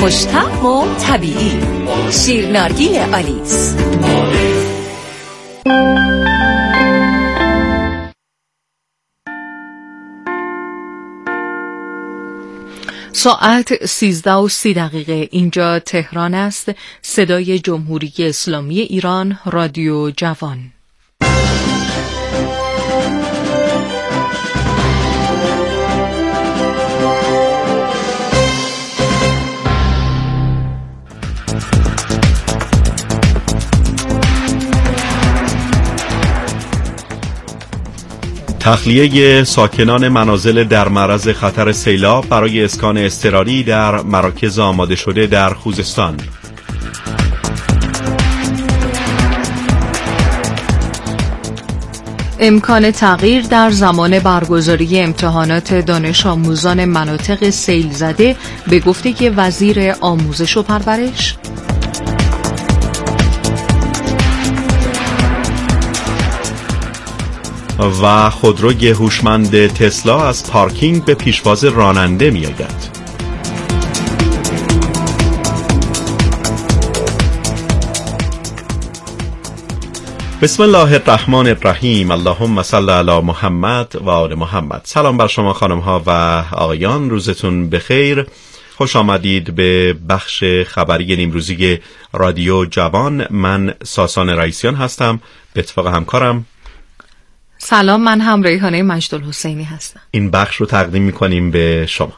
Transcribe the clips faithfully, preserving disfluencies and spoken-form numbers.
خوش‌طعم و طبیعی. شیرنارگیل آلیس. ساعت سیزده و سی دقیقه اینجا تهران است. صدای جمهوری اسلامی ایران، رادیو جوان. تخلیه ساکنان منازل در معرض خطر سیلاب برای اسکان اضطراری در مراکز آماده شده در خوزستان. امکان تغییر در زمان برگزاری امتحانات دانش آموزان مناطق سیل زده به گفته وزیر آموزش و پرورش. و خودروی هوشمند تسلا از پارکینگ به پیشواز راننده می آید. بسم الله الرحمن الرحیم. اللهم صل علی محمد و آل محمد. سلام بر شما خانم ها و آقایان، روزتون بخیر. خوش آمدید به بخش خبری امروزی رادیو جوان. من ساسان رئیسیان هستم، به اتفاق همکارم. سلام، من هم ریحانه مجدالحسینی هستم. این بخش رو تقدیم می‌کنیم به شما.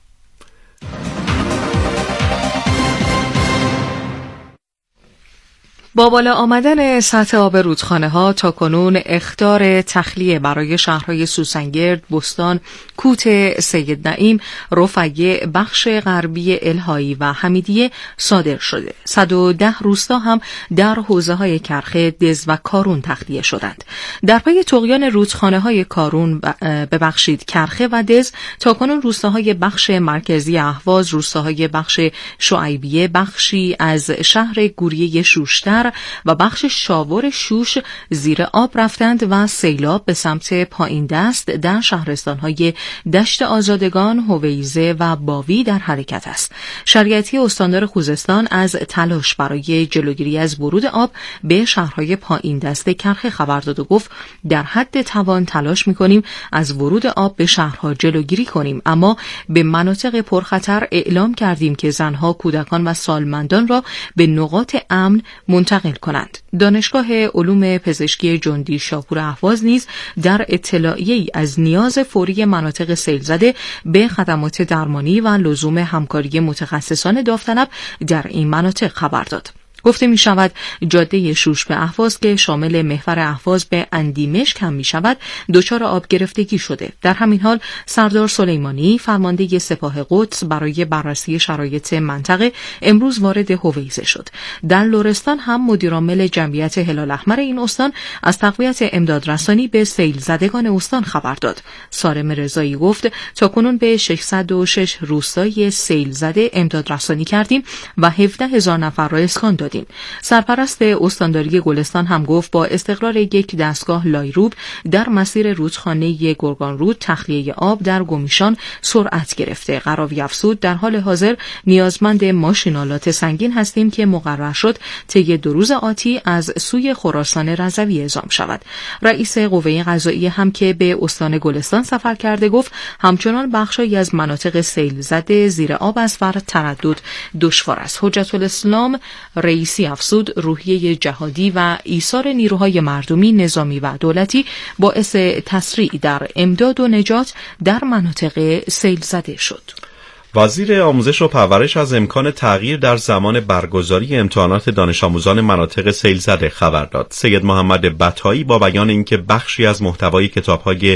با بالا آمدن سطح آب رودخانه‌ها تاکنون اخطار تخلیه برای شهرهای سوسنگرد، بستان، کوت سید نعیم، رفیع، بخش غربی الهایی و حمیدیه صادر شده. صد و ده روستا هم در حوزه‌های کرخه، دز و کارون تخلیه شدند. در پی طغیان رودخانه‌های کارون ببخشید کرخه و دز، تاکنون روستاهای بخش مرکزی اهواز، روستاهای بخش شعیبیه، بخشی از شهر گوریه شوشتر و بخش شاور شوش زیر آب رفتند و سیلاب به سمت پایین دست در شهرستان‌های دشت آزادگان، هویزه و باوی در حرکت است. شریعتی استاندار خوزستان از تلاش برای جلوگیری از ورود آب به شهرهای پایین دست کرخه خبر داد و گفت در حد توان تلاش می‌کنیم از ورود آب به شهرها جلوگیری کنیم، اما به مناطق پرخطر اعلام کردیم که زنها، کودکان و سالمندان را به نقاط امن منتقل کنند. دانشگاه علوم پزشکی جندی شاپور اهواز نیز در اطلاعیه‌ای از نیاز فوری مناطق سیل زده به خدمات درمانی و لزوم همکاری متخصصان داوطلب در این مناطق خبر داد. گفته می شود جاده شوش به اهواز که شامل محور اهواز به اندیمشک هم می شود دچار آب گرفتگی شده. در همین حال سردار سلیمانی فرمانده سپاه قدس برای بررسی شرایط منطقه امروز وارد هویزه شد. در لرستان هم مدیرعامل جمعیت هلال احمر این استان از تقویت امدادرسانی به سیل زدگان استان خبر داد. سارم رضایی گفت تاکنون به ششصد و شش روستای سیل زده امدادرسانی کردیم و هفده هزار نفر را اسکان دادیم. سرپرست استانداری گلستان هم گفت با استقرار یک دستگاه لایروب در مسیر رودخانه گرگان رود تخلیه آب در گمیشان سرعت گرفته. قراوی افزود در حال حاضر نیازمند ماشینالات سنگین هستیم که مقرر شد طی دو روز آتی از سوی خراسان رضوی اعزام شود. رئیس قوه قضاییه هم که به استان گلستان سفر کرده گفت همچنان بخشی از مناطق سیل زده زیر آب است و تردد دشوار است. حجت الاسلام رئیسی افزود روحیه جهادی و ایثار نیروهای مردمی، نظامی و دولتی باعث تسریع در امداد و نجات در مناطق سیل زده شد. وزیر آموزش و پرورش از امکان تغییر در زمان برگزاری امتحانات دانش آموزان مناطق سیل زده خبر داد. سید محمد بطایی با بیان اینکه بخشی از محتوای کتاب‌های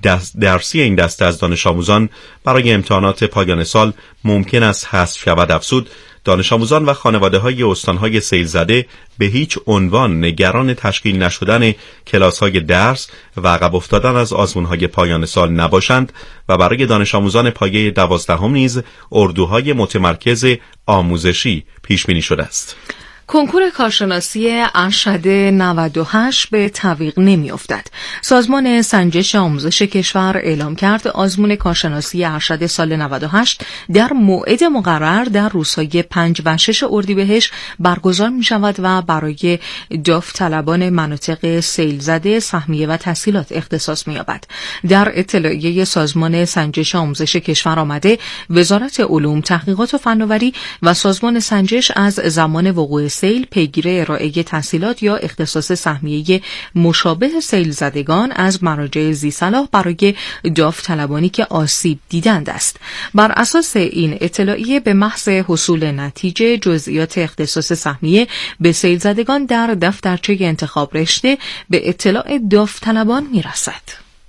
درسی این دسته از دانش آموزان برای امتحانات پایان سال ممکن است حذف شود افزود دانش آموزان و خانواده‌های استان‌های سیل زده به هیچ عنوان نگران تشکیل نشدن کلاس‌های درس و عقب افتادن از آزمون‌های پایان سال نباشند و برای دانش آموزان پایه دوازدهم نیز اردوهای متمرکز آموزشی پیش بینی شده است. کنکور کارشناسی ارشد نود و هشت به تعویق نمی افتد. سازمان سنجش آموزش کشور اعلام کرد آزمون کارشناسی ارشد سال نود و هشت در موعد مقرر در روزهای پنج و شش اردیبهشت برگزار می شود و برای داوطلبان مناطق سیل زده سهمیه و تسهیلات اختصاص می یابد. در اطلاعیه سازمان سنجش آموزش کشور آمده وزارت علوم، تحقیقات و فناوری و سازمان سنجش از زمان وقوع سیل پیگیری ارائه تسهیلات یا اختصاص سهمیه مشابه سیل زدگان از مراجع ذی‌صلاح برای داوطلبانی که آسیب دیدند است. بر اساس این اطلاعیه به محض حصول نتیجه جزئیات اختصاص سهمیه به سیل زدگان در دفترچه انتخاب رشته به اطلاع داوطلبان میرسد.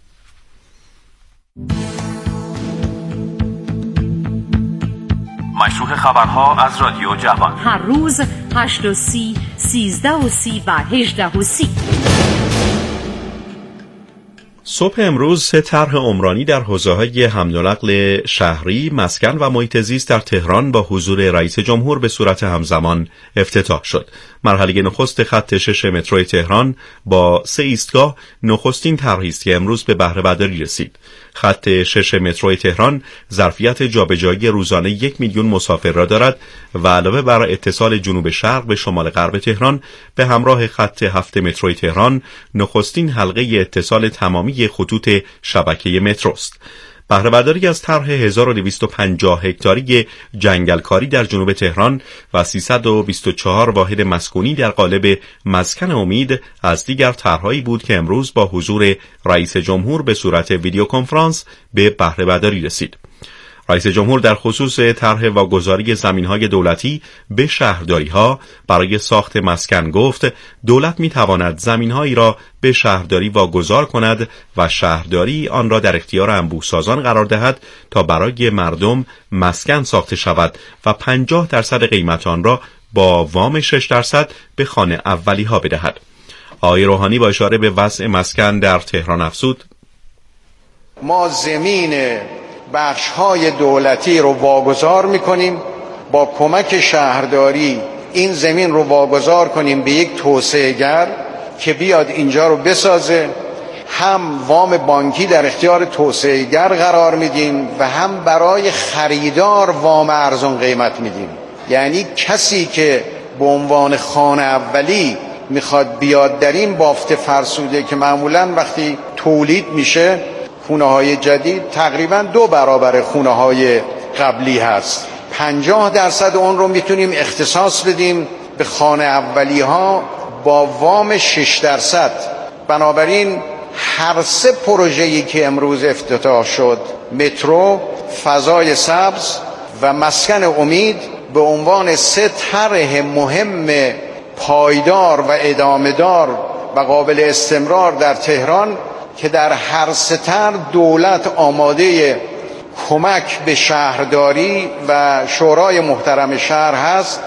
مشروح خبرها از رادیو جوان، هر روز هشت و سی، سیزده و سی و هجده و سی. صبح امروز سه طرح عمرانی در حوزه‌های حمل و نقل شهری، مسکن و محیط زیست در تهران با حضور رئیس جمهور به صورت همزمان افتتاح شد. مرحله نخست خط شش مترو تهران با سه ایستگاه نخستین طرحی است که امروز به بهره برداری رسید. خط شش مترو تهران ظرفیت جابجایی روزانه یک میلیون مسافر را دارد و علاوه بر اتصال جنوب شرق به شمال غرب تهران به همراه خط هفت مترو تهران نخستین حلقه اتصال تمامی خطوط شبکه مترو است. بهره برداری از طرح هزار و دویست و پنجاه هکتاری جنگلکاری در جنوب تهران و سیصد و بیست و چهار واحد مسکونی در قالب مسکن امید از دیگر طرحهایی بود که امروز با حضور رئیس جمهور به صورت ویدیو کنفرانس به بهره برداری رسید. رئیس جمهور در خصوص طرح واگذاری زمین‌های دولتی به شهرداری‌ها برای ساخت مسکن گفت دولت می‌تواند زمین‌هایی را به شهرداری واگذار کند و شهرداری آن را در اختیار انبوه‌سازان قرار دهد تا برای مردم مسکن ساخته شود و پنجاه درصد قیمت آن را با وام شش درصد به خانه اولی‌ها بدهد. آقای روحانی با اشاره به وضع مسکن در تهران افزود: ما زمین بخش‌های دولتی رو واگذار می‌کنیم، با کمک شهرداری این زمین رو واگذار کنیم به یک توسعه‌گر که بیاد اینجا رو بسازه. هم وام بانکی در اختیار توسعه‌گر قرار میدیم و هم برای خریدار وام ارزان قیمت میدیم. یعنی کسی که به عنوان خانه اولی میخواد بیاد در این بافت فرسوده که معمولاً وقتی تولید میشه خونه‌های جدید تقریباً دو برابر خونه‌های قبلی هست، پنجاه درصد اون رو میتونیم اختصاص بدیم به خانه اولی ها با وام شش درصد. بنابراین هر سه پروژه‌ای که امروز افتتاح شد، مترو، فضای سبز و مسکن امید، به عنوان سه طرح مهم پایدار و ادامه‌دار و قابل استمرار در تهران که در هر سه طرح دولت آماده کمک به شهرداری و شورای محترم شهر هست.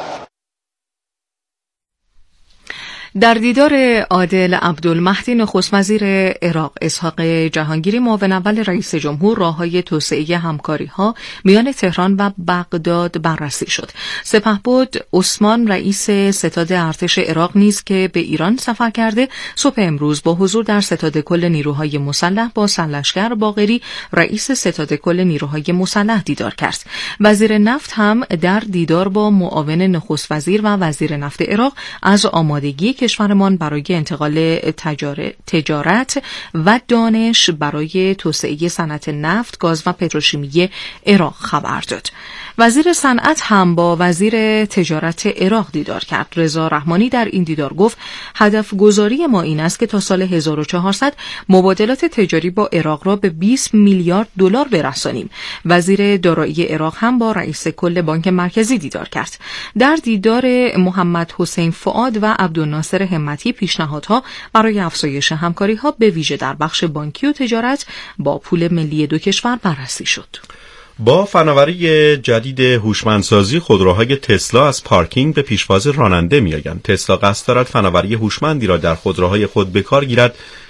در دیدار عادل عبدالمهدی نخست وزیر عراق اسحاق جهانگیری معاون اول رئیس جمهور راههای توسعه همکاری‌ها میان تهران و بغداد بررسی شد. سپهبد عثمان رئیس ستاد ارتش عراق نیز که به ایران سفر کرده صبح امروز با حضور در ستاد کل نیروهای مسلح با سرلشکر باقری رئیس ستاد کل نیروهای مسلح دیدار کرد. وزیر نفت هم در دیدار با معاون نخست وزیر و وزیر نفت عراق از آمادگی کشورمان برای انتقال تجارت و دانش برای توسعه صنعت نفت، گاز و پتروشیمی عراق خبر داد. وزیر صنعت هم با وزیر تجارت عراق دیدار کرد. رضا رحمانی در این دیدار گفت هدف گذاری ما این است که تا سال هزار و چهارصد مبادلات تجاری با عراق را به بیست میلیارد دلار برسانیم. وزیر دارایی عراق هم با رئیس کل بانک مرکزی دیدار کرد. در دیدار محمد حسین فؤاد و عبدالناصر همتی پیشنهادها برای افزایش همکاری‌ها به ویژه در بخش بانکی و تجارت با پول ملی دو کشور بررسی شد. با فناوری جدید هوشمندسازی خودروهای تسلا از پارکینگ به پیشواز راننده می‌آیند. تسلا قصد دارد فناوری هوشمندی را در خودروهای خود به کار گیرد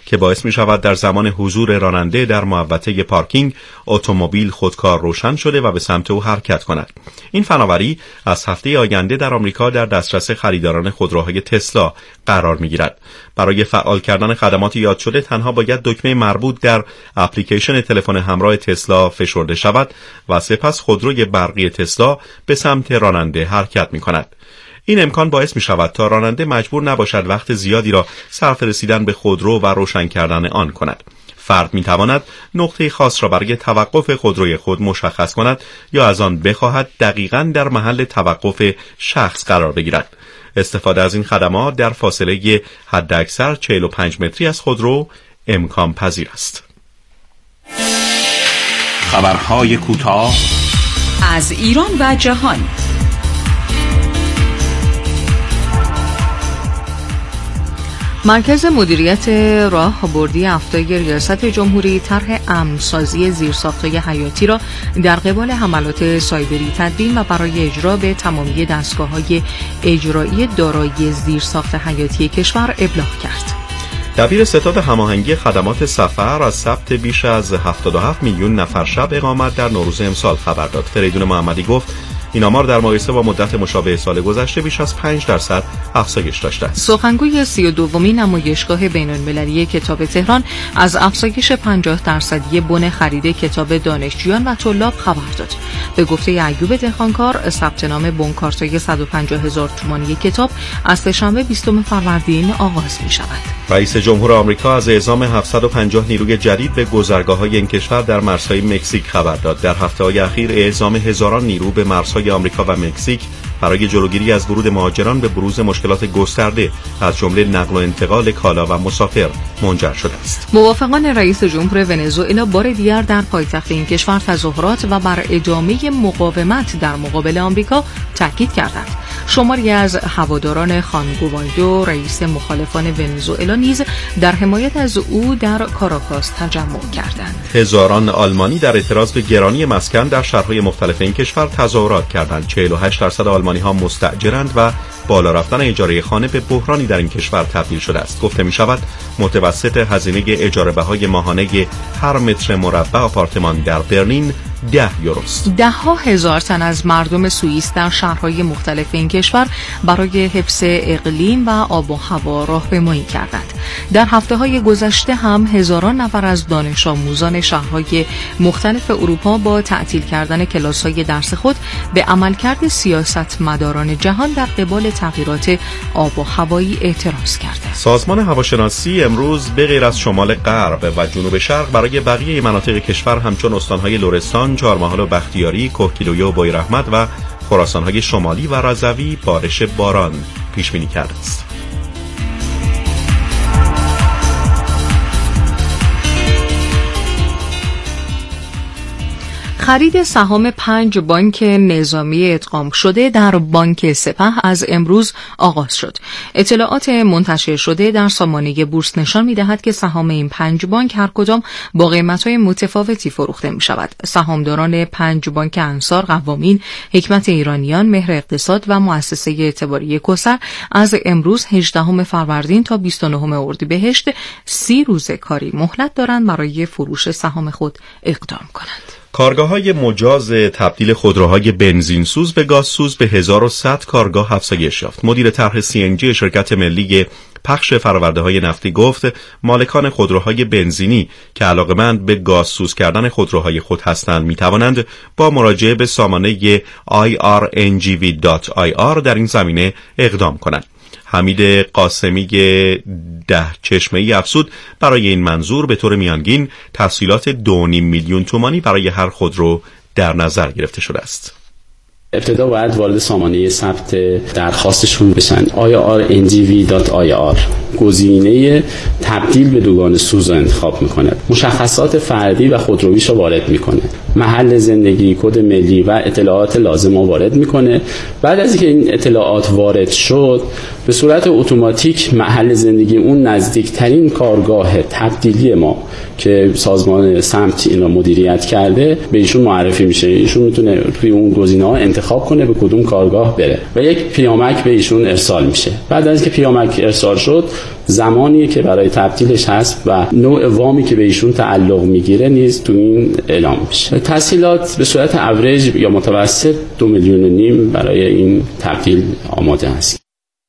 که باعث می شود در زمان حضور راننده در محوطه پارکینگ اتومبیل خودکار روشن شده و به سمت او حرکت کند. این فناوری از هفته آینده در آمریکا در دسترس خریداران خودروهای تسلا قرار می گیرد. برای فعال کردن خدمات یاد شده تنها باید دکمه مربوط در اپلیکیشن تلفن همراه تسلا فشرده شود و سپس خودروی برقی تسلا به سمت راننده حرکت می کند. این امکان باعث می شود تا راننده مجبور نباشد وقت زیادی را صرف رسیدن به خودرو و روشن کردن آن کند. فرد می تواند نقطه خاص را برای توقف خودروی خود مشخص کند یا از آن بخواهد دقیقاً در محل توقف شخص قرار بگیرد. استفاده از این خدمات در فاصله حداکثر چهل و پنج متری از خودرو امکان پذیر است. خبرهای کوتاه از ایران و جهان. مرکز مدیریت راهبردی افتای ریاست جمهوری طرح امن‌سازی زیرساخت‌های حیاتی را در قبال حملات سایبری تدوین و برای اجرا به تمامی دستگاه‌های اجرایی دارای زیرساخت حیاتی کشور ابلاغ کرد. دبیر ستاد هماهنگی خدمات سفر از ثبت بیش از هفتاد و هفت میلیون نفر شب اقامت در نوروز امسال خبر داد. فریدون محمدی گفت این آمار در مقایسه با مدت مشابه سال گذشته بیش از پنج درصد افزایش داشته است. سخنگوی سی و دومین نمایشگاه بین‌المللی کتاب تهران از افزایش پنجاه درصدی بن خرید کتاب دانشجویان و طلاب خبر داد. به گفته ایوب دهقانکار، ثبت نام بنکارت‌های صد و پنجاه هزار تومانی کتاب از سه‌شنبه بیستم فروردین آغاز می‌شود. رئیس جمهور آمریکا از اعزام هفتصد و پنجاه نیروی جدید به گذرگاه‌های این کشور در مرزهای مکزیک خبر داد. در هفته‌های اخیر اعزام هزاران نیرو به مرزهای آمریکا و مکزیک برای جلوگیری از ورود مهاجران به بروز مشکلات گسترده از جمله نقل و انتقال کالا و مسافر منجر شده است. موافقان رئیس جمهور ونزوئلا بار دیگر در پایتخت این کشور تظاهرات و بر ادامه مقاومت در مقابل آمریکا تاکید کردند. شماری از هواداران خوان گوایدو، رئیس مخالفان ونزوئلا نیز در حمایت از او در کاراکاس تجمع کردند. هزاران آلمانی در اعتراض به گرانی مسکن در شهرهای مختلف این کشور تظاهرات کردند. چهل و هشت درصد آلمانی ها مستأجرند و بالا رفتن اجاره خانه به بحرانی در این کشور تبدیل شده است. گفته می شود متوسط هزینه اجاره بهای ماهانه هر متر مربع آپارتمان در برلین ده یوروست. ده ها هزار تن از مردم سوئیس در شهرهای مختلف این کشور برای حفظ اقلیم و آب و هوا راهپیمایی کردند. در هفته‌های گذشته هم هزاران نفر از دانش آموزان شهرهای مختلف اروپا با تعطیل کردن کلاس‌های درس خود به عملکرد سیاستمداران جهان در قبال تغییرات آب و هوایی اعتراض کردند. سازمان هواشناسی امروز به غیر از شمال غرب و جنوب شرق برای بقیه مناطق کشور همچون استان‌های لرستان، چهارمحال و بختیاری، کوهگیلویه و بویراحمد و خراسان‌های شمالی و رضوی بارش باران پیش بینی کرده است. خرید سهام پنج بانک نظامی ادغام شده در بانک سپه از امروز آغاز شد. اطلاعات منتشر شده در سامانه بورس نشان می‌دهد که سهام این پنج بانک هر کدام با قیمت‌های متفاوتی فروخته می‌شود. سهامداران پنج بانک انصار، قوامین، حکمت ایرانیان، مهر اقتصاد و مؤسسه اعتباری کوثر از امروز هجدهم فروردین تا بیست و نهم اردیبهشت سی روز کاری مهلت دارند برای فروش سهام خود اقدام کنند. کارگاه‌های مجاز تبدیل خودروهای بنزینسوز به گازسوز به هزار و صد کارگاه افزایش یافت. مدیر طرح سی ان جی شرکت ملی پخش فرآورده‌های نفتی گفت مالکان خودروهای بنزینی که علاقه‌مند به گازسوز کردن خودروهای خود هستند می‌توانند با مراجعه به سامانه آی آر ان جی وی دات آی آر در این زمینه اقدام کنند. حمید قاسمی ده چشمه‌ای افزود برای این منظور به طور میانگین تسهیلات دو و نیم میلیون تومانی برای هر خودرو در نظر گرفته شده است. ابتدا باید وارد سامانه ثبت درخواستشون بشن. آی آر ان جی وی دات آی آر گزینه تبدیل به دوگانه سوز رو انتخاب میکنه. مشخصات فردی و خودرویش رو وارد میکنه. محل زندگی، کد ملی و اطلاعات لازم رو وارد میکنه. بعد از اینکه این اطلاعات وارد شد به صورت اتوماتیک محل زندگی اون نزدیکترین کارگاه تبدیلی ما که سازمان سمت این را مدیریت کرده به ایشون معرفی میشه. ایشون میتونه توی اون گزینه‌ها انتخاب کنه به کدوم کارگاه بره و یک پیامک به ایشون ارسال میشه. بعد از اینکه پیامک ارسال شد زمانی که برای تبدیلش هست و نوع وامی که به ایشون تعلق میگیره نیز تو این اعلام میشه. تسهیلات به صورت اوریج یا متوسط دو میلیون و نیم برای این تبدیل آماده است.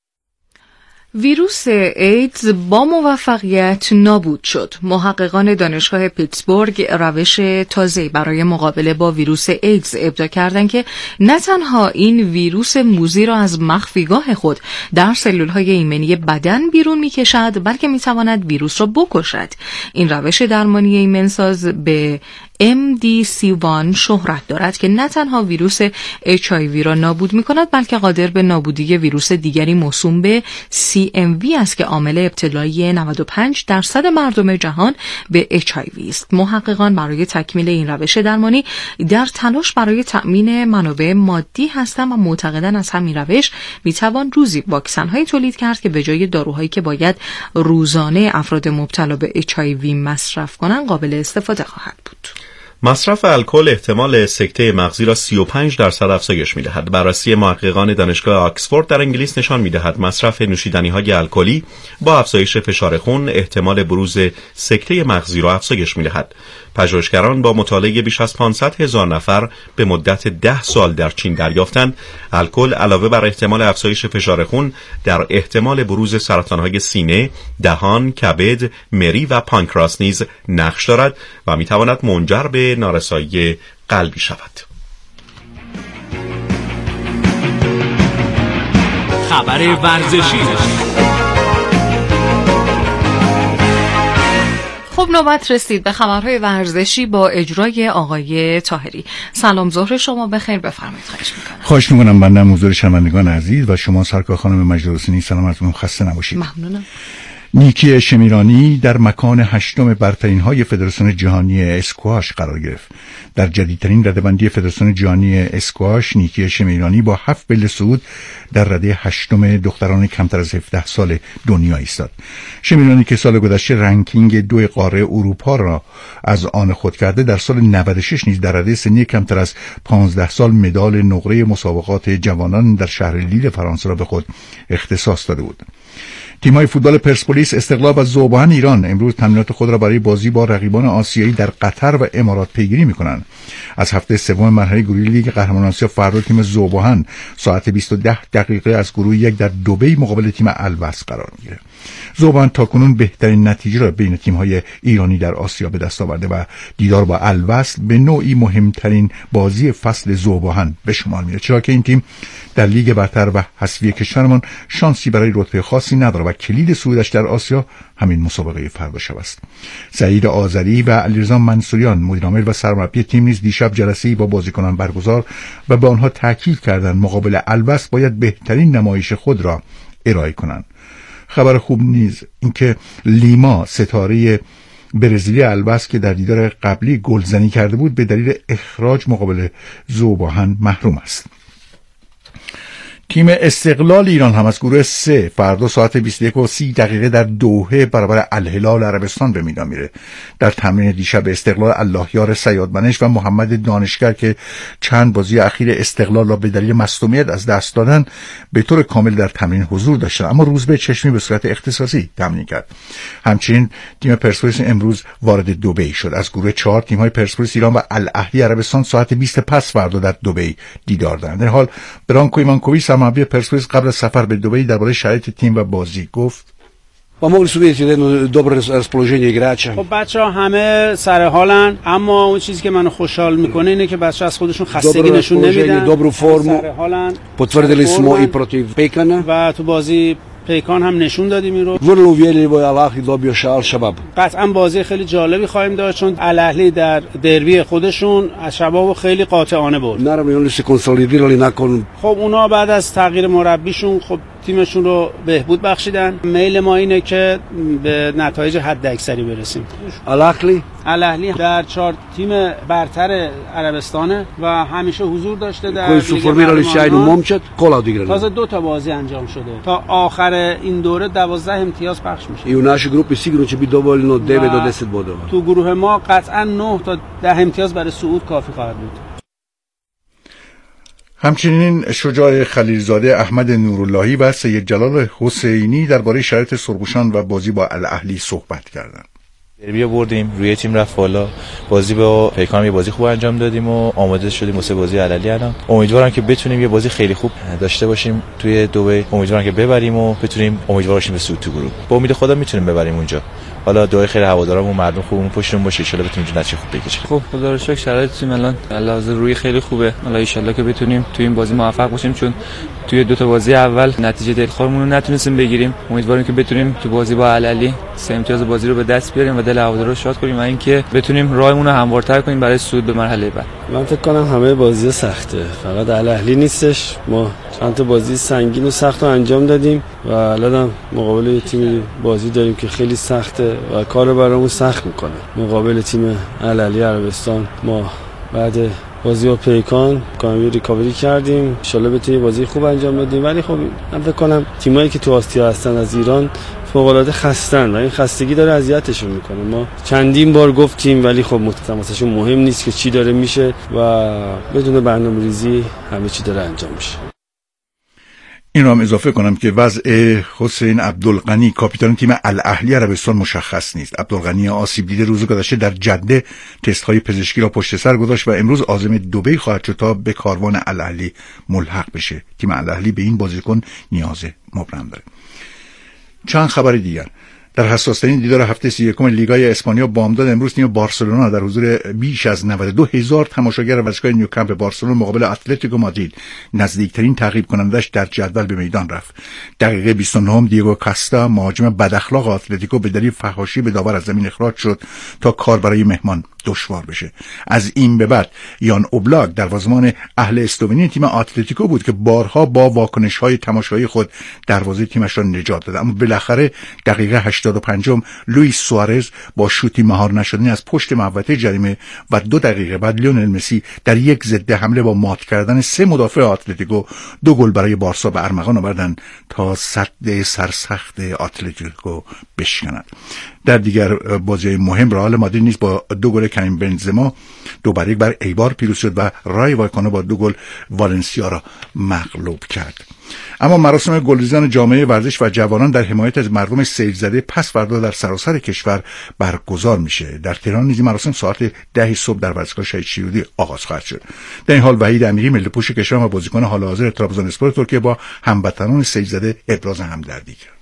ویروس ایدز با موفقیت نابود شد. محققان دانشگاه پیتسبورگ روش تازه برای مقابله با ویروس ایدز ابداع کردند که نه تنها این ویروس موذی را از مخفیگاه خود در سلولهای ایمنی بدن بیرون می‌کشد، بلکه می‌تواند ویروس را بکشد. این روش درمانی ایمنساز به ام دی سی یک شهرت دارد که نه تنها ویروس اچ آی وی را نابود می‌کند، بلکه قادر به نابودی ویروس دیگری موسوم به سی ام وی است که عامل ابتلایی نود و پنج درصد مردم جهان به اچ آی وی است. محققان برای تکمیل این روش درمانی در تلاش برای تأمین منابع مادی هستند و معتقدند از همین روش میتوان روزی واکسن‌های تولید کرد که به جای داروهایی که باید روزانه افراد مبتلا به اچ آی وی مصرف کنند قابل استفاده خواهد بود. مصرف الکل احتمال سکته مغزی را سی و پنج درصد افزایش می‌دهد. بررسی محققان دانشگاه آکسفورد در انگلیس نشان می‌دهد مصرف نوشیدنی‌های الکلی با افزایش فشار خون احتمال بروز سکته مغزی را افزایش می‌دهد. پژوهشگران با مطالعه بیش از پانصد هزار نفر به مدت ده سال در چین دریافتند الکل علاوه بر احتمال افزایش فشار خون در احتمال بروز سرطان‌های سینه، دهان، کبد، مری و پانکراس نیز نقش دارد و می‌تواند منجر به نارسایی قلبی شود. خبر ورزشی. خب نوبت رسید به خبرهای ورزشی با اجرای آقای طاهری. سلام، ظهر شما بخیر، بفرمایید. خواهش میکنم. خواهش میکنم. بنده حضور شنوندگان عزیز و شما سرکار خانم مجید حسینی سلامتون خسته نباشید. ممنونم. نیکی شمیرانی در مکان هشتم برترین‌های فدراسیون جهانی اسکواش قرار گرفت. در جدیدترین رده‌بندی فدراسیون جهانی اسکواش نیکی شمیرانی با هفت بله صعود در رده هشتم دختران کمتر از هفده سال دنیا ایستاد. شمیرانی که سال گذشته رنکینگ دو قاره اروپا را از آن خود کرده، در سال نود و شش نیز در رده سنی کمتر از پانزده سال مدال نقره مسابقات جوانان در شهر لیل فرانسه را به خود اختصاص داده بود. تیم‌های فوتبال پرسپولیس، استقلال و ذوباهن ایران امروز تمرینات خود را برای بازی با رقیبان آسیایی در قطر و امارات پیگیری می‌کنند. از هفته سوم مرحله گروهی لیگ قهرمانان آسیا فردا تیم ذوباهن ساعت بیست و ده دقیقه از گروه یک در دبی مقابل تیم الوصل قرار می‌گیرد. ذوباهن تاکنون بهترین نتیجه را بین تیم‌های ایرانی در آسیا به دست آورده و دیدار با الوصل به نوعی مهمترین بازی فصل ذوباهن به شمار می‌رسد، چرا که این تیم در لیگ برتر و حذفی کشورمان شانسی برای رتبه خاصی ندارد و کلید صعودش در آسیا همین مسابقه فردا شب است. سعید آذری و علیرضا منصوریان مدیرعامل و سرمربی تیم نیز دیشب جلسه‌ای با بازیکنان برگزار و به آنها تاکید کردند مقابل الوصل باید بهترین نمایش خود را ارائه کنند. خبر خوب نیز اینکه لیما ستاره برزیلی الوصل که در دیدار قبلی گلزنی کرده بود به دلیل اخراج مقابل ذوباهن محروم است. تیم استقلال ایران هم از گروه سه فردا ساعت بیست و یک و سی دقیقه در دوحه برابر الهلال عربستان به میدان میره. در تمرین دیشب استقلال اللهیار سیادمنش و محمد دانشگر که چند بازی اخیر استقلال را به دلیل مصدومیت از دست دادن به طور کامل در تمرین حضور داشتند، اما روزبه چشمی به صورت اختصاصی تمرین کرد. همچنین تیم پرسپولیس امروز وارد دبی شد. از گروه چهار تیم‌های پرسپولیس ایران و الاهلی عربستان ساعت بیست پس فردا در دبی دیدار دارند. در حال برانکو ایمانکوویچ سرمربی پرسپولیس قبل از سفر به دبی درباره شرایط تیم و بازی گفت: ما mogli su vidjeti jedno dobro raspoloženje igrača. خب بچه‌ها همه سر حالن، اما اون چیزی که منو خوشحال میکنه اینه که بچه‌ها از خودشون خستگی نشون نمیدن. Dobru formu. Potvrdili smo i protiv Pekana. و تو بازی پیکان هم نشون دادیم این رو. Vrlo uvjerljivo je Al Ahly dobio Al Shabab. قطعا بازی خیلی جالبی خواهیم داشت چون الاهلی در دربی خودشون از شباب خیلی قاطعانه برد. Naravno oni se konsolidirali nakon. خب اونا بعد از تغییر مربیشون خب تیمشون رو بهبود بخشیدن. میل ما اینه که به نتایج حداکثری برسیم. الاهلی الاهلی در چهار تیم برتر عربستانه و همیشه حضور داشته در لیگ قهرمانان. تازه دو تا بازی انجام شده. تا آخر این دوره دوازده امتیاز پخش میشه. I u našoj grupi sigurno će biti dovoljno devet do deset bodova. تو گروه ما قطعا نه تا ده امتیاز برای صعود کافی خواهد بود. همچنین شجاع خلیلزاده، احمد نوراللهی و سید جلال حسینی درباره شرایط سرخوشان و بازی با الاهلی صحبت کردند. دربی بردیم، روی تیم رفت بالا، بازی با پیکان یه بازی خوب انجام دادیم و آماده شدیم واسه بازی الاهلی. الان امیدوارم که بتونیم یه بازی خیلی خوب داشته باشیم توی دبی. امیدوارم که ببریم و بتونیم امیدوار باشیم به صعود تو گروه. با امید خدا میتونیم ببریم اونجا. حالا دعای خیلی هوادارام و مردم خوبمون پشتمون باشه، ان شاءالله بتونیم نتیجه خوب بگیریم. خب خدا رو شکر شرایط تیم الان لحاظ روی خیلی خوبه. حالا ان شاءالله که بتونیم توی این بازی موفق باشیم، چون توی دو تا بازی اول نتیجه دلخورمون رو نتونستیم بگیریم. امیدواریم که بتونیم تو بازی با الاهلی سه امتیاز بازی رو به دست بیاریم و دل هوادارا رو شاد کنیم و اینکه بتونیم راهمون رو هموارتر کنیم برای صعود به مرحله بعد. من فکر کنم همه بازی سخته، فقط الاهلی نیستش. ما چند تا بازی سنگین و سخت رو انجام دادیم و الان مقابل تیم بازی داریم که خیلی سخته و کارو برامون سخت میکنه. مقابل تیم الاهلی عربستان ما بعد بازی با پیکان کامی ریکاوری کردیم، ان شاءالله بتونیم بازی خوب انجام بدیم. ولی خب من فکر کنم تیمایی که تو آسیا هستن از ایران فوق العاده خستن و این خستگی داره اذیتشون میکنه. ما چندین بار گفتیم ولی خب متأسفانه مهم نیست که چی داره میشه و بدون برنامه‌ریزی همه چی داره انجام میشه. این رو هم اضافه کنم که وضع حسین عبدالغنی کاپیتان تیم الاهلی عربستان مشخص نیست. عبدالغنی آسیب دیده روز گذشته در جده تست های پزشکی را پشت سر گذاشت و امروز عازم دبی خواهد شد تا به کاروان الاهلی ملحق بشه. تیم الاهلی به این بازیکن نیاز مبرم داره. چند خبر دیگر. در حساس‌ترین دیدار هفته سی و یکم لیگای اسپانیا بامداد امروز تیم بارسلونا در حضور بیش از نود و دو هزار تماشاگر ورزشگاه نیوکمپ بارسلون مقابل اتلتیکو مادرید نزدیکترین تعقیب کنندش در جدول به میدان رفت. دقیقه بیست و نه دیگو کاستا مهاجم بداخلاق اتلتیکو به دلیل فحاشی به داور از زمین اخراج شد تا کار برای مهمان دشوار بشه. از این به بعد یان اوبلاک دروازه‌بان اهل اسلوونی تیم اتلتیکو بود که بارها با واکنش‌های تماشایی خود دروازه تیمش را نجات داد، اما بالاخره دقیقه هشتاد و پنج لوئیس سوارز با شوتی مهار نشدنی از پشت محوطه جریمه و دو دقیقه بعد لیونل مسی در یک ضد حمله با مات کردن سه مدافع اتلتیکو دو گل برای بارسا به ارمغان آوردند تا سد سرسخت اتلتیکو بشکند. در دیگر بازی مهم رئال مادرید نیز با دو گل کریم بنزما دو بر یک بر ایبار پیروز شد و رای وایکانو با دو گل والنسیا را مغلوب کرد. اما مراسم گلریزان جامعه ورزش و جوانان در حمایت از مردم سیل زده پس فردا در سراسر کشور برگزار میشه. در تهران نیز مراسم ساعت ده صبح در ورزشگاه شهید شیرودی آغاز خواهد شد. در این حال وحید امیری ملی‌پوش کشور و بازیکن حال حاضر ترابزونسپور ترکیه با هموطنان سیل زده ابراز همدردی کرد.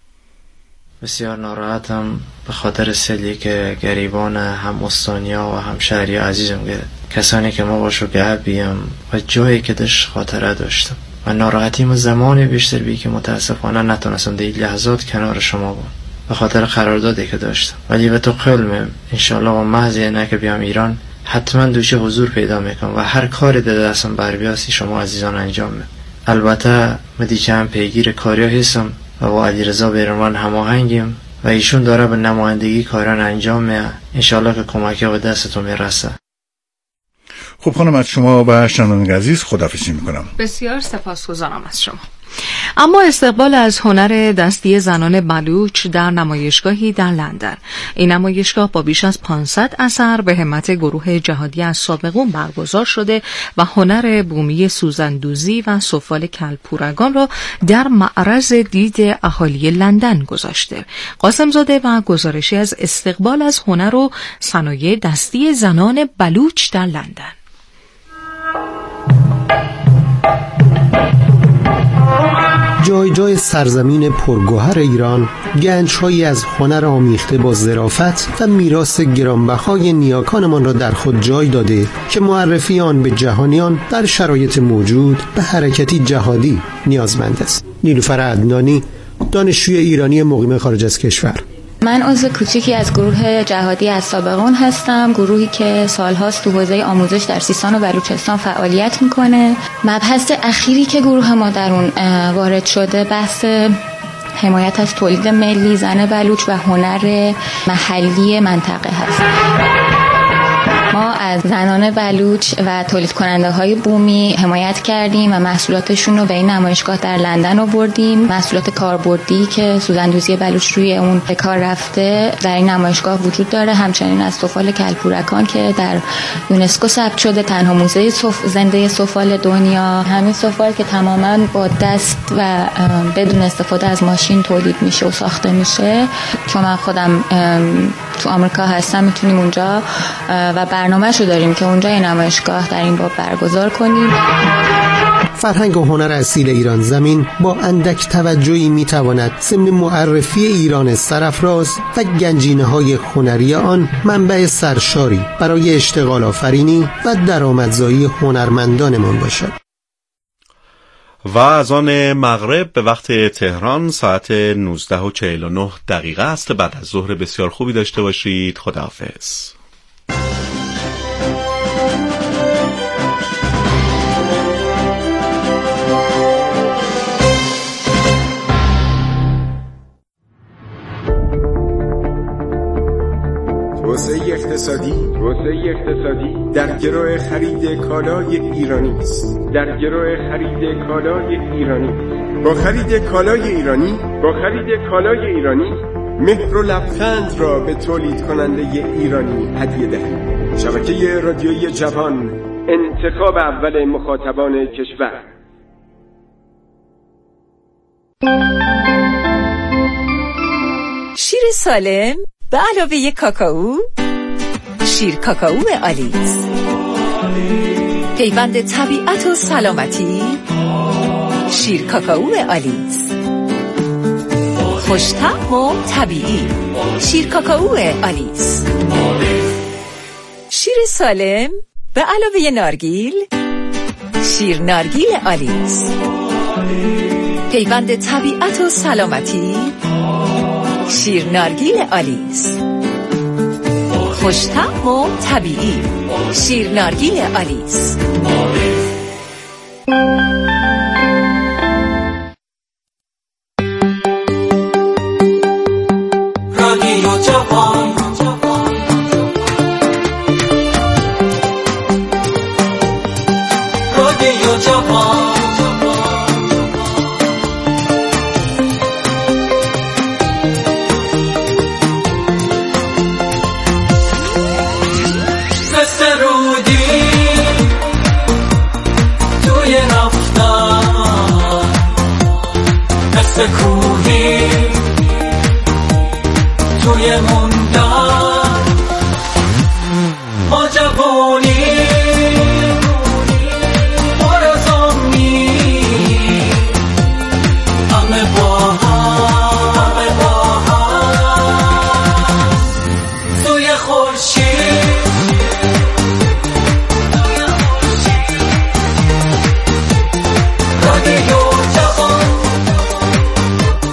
بسیار ناراحتم به خاطر سیلی که گریبان هم استانیا و هم شهری عزیزم گرفت. کسانی که ما باشو گربیم و جایی که داشت خاطره داشتم و ناراحتیم زمانی بیشتر بی که متاسفانه نتونستم در این لحظات کنار شما بام به خاطر قراردادی که داشتم. ولی به تو قول میم انشالله و محض اینه که بیام ایران حتما دوشه حضور پیدا میکنم و هر کاری در دستم بر بیاسی شما عزیزان انجام میدم. البته مدیچه هم پیگیر کاریا هستم و با علیرضا بیرمان هماهنگیم و ایشون داره به نمایندگی کاران انجام میده. انشالله که کمکی به دستتون میرسه. خب خانم از شما و شنوندگان عزیز خداحافظی میکنم. بسیار سپاسگزارم از شما. اما استقبال از هنر دستی زنان بلوچ در نمایشگاهی در لندن. این نمایشگاه با بیش از پانصد اثر به همت گروه جهادی از سابقون برگزار شده و هنر بومی سوزندوزی و سفال کلپورگان را در معرض دید اهالی لندن گذاشته. قاسمزاده و گزارشی از استقبال از هنر و صنایع دستی زنان بلوچ در لندن. جای جای سرزمین پرگوهر ایران گنج‌هایی از هنر آمیخته با ظرافت و میراث گرانبهای نیاکانمان را در خود جای داده که معرفی آن به جهانیان در شرایط موجود به حرکتی جهادی نیازمند است. نیلوفر عدنانی، دانشجوی ایرانی مقیم خارج از کشور. من عضو کوچیکی از گروه جهادی از سابقون هستم، گروهی که سالهاست تو حوزه آموزش در سیستان و بلوچستان فعالیت میکنه. مبحث اخیری که گروه ما در اون وارد شده بحث حمایت از تولید ملی زن بلوچ و هنر محلی منطقه هست. ما از زنان بلوچ و تولید کننده های بومی حمایت کردیم و محصولاتشون رو به این نمایشگاه در لندن آوردیم. محصولات کاربردی که سوزندوزی بلوچ روی اون به کار رفته در این نمایشگاه وجود داره. همچنین از سفال کلپورکان که در یونسکو ثبت شده، تنها موزه سف... زنده سفال دنیا. همین سفال که تماما با دست و بدون استفاده از ماشین تولید میشه و ساخته میشه. چون من خودم تو آمریکا هستم میتونیم اونجا و برنامه‌شو داریم که اونجا یه نمایشگاه در این باب برگزار کنیم. فرهنگ و هنر اصیل ایران زمین با اندک توجهی میتواند ضمن معرفی ایران سرافراز و گنجینه‌های هنری آن منبع سرشاری برای اشتغال آفرینی و درآمدزایی هنرمندانمان باشد. و از آن مغرب به وقت تهران ساعت نوزده و چهل و نه دقیقه است. بعد از ظهر بسیار خوبی داشته باشید. خداحافظ. توسعه اقتصادی توسعه اقتصادی در گروه خرید کالای ایرانی است. در گروه خرید کالای ایرانی با خرید کالای ایرانی با خرید کالای ایرانی مهر و لبخند را به تولید کننده ایرانی هدیه دهید. شبکه رادیویی جوان، انتخاب اول مخاطبان کشور. شیر سالم به علاوه کاکائو، شیر کاکائو آلیس، پیوند طبیعت و سلامتی. شیر کاکائو آلیس، خوش‌طعم و طبیعی. شیر کاکائو آلیس. شیر سالم به علاوه نارگیل، شیر نارگیل آلیس، پیوند طبیعت و سلامتی. شیر نارگیل آلیس، خوش‌طعم و طبیعی. شیر نارگیل آلیس. رادیو جوان، رادیو جوان. کوهی توی موندن ما جوانی آرزومی همه با هم همه با هم توی خورشید رادیو جوان.